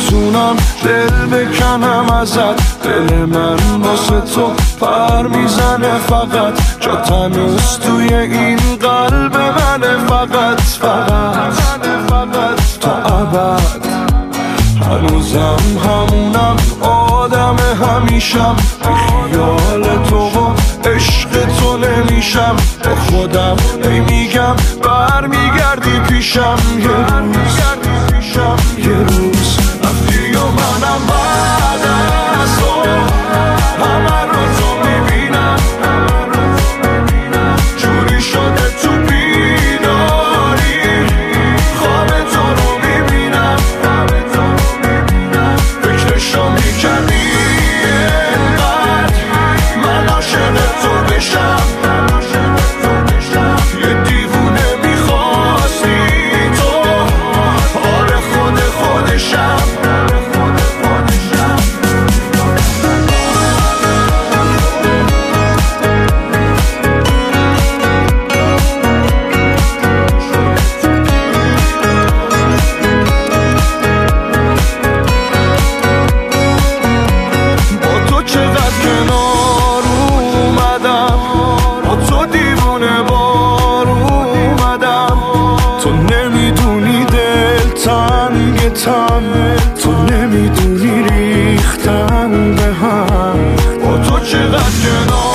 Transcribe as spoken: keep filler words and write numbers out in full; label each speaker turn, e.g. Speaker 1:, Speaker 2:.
Speaker 1: میتونم دل بکنم ازت، دل من واسه تو پر میزنه فقط، جا تنوز توی این قلب منه فقط فقط تا ابد. هنوزم همونم آدم همیشم، بی خیال تو و عشق تو نمیشم، با خودم هی میگم برمیگردی پیشم، یه روز یه روز رفتی و منم بعد از تو همه رو تو میبینم، جوری شده تو بیداری خواب تو رو میبینم، فکرشو میکردی انقدر من عاشق تو بشم، یه دیوونه میخواستی تو، آره خود خودشم. تو نمیدونی ریختم به هم، با تو چقدر کنار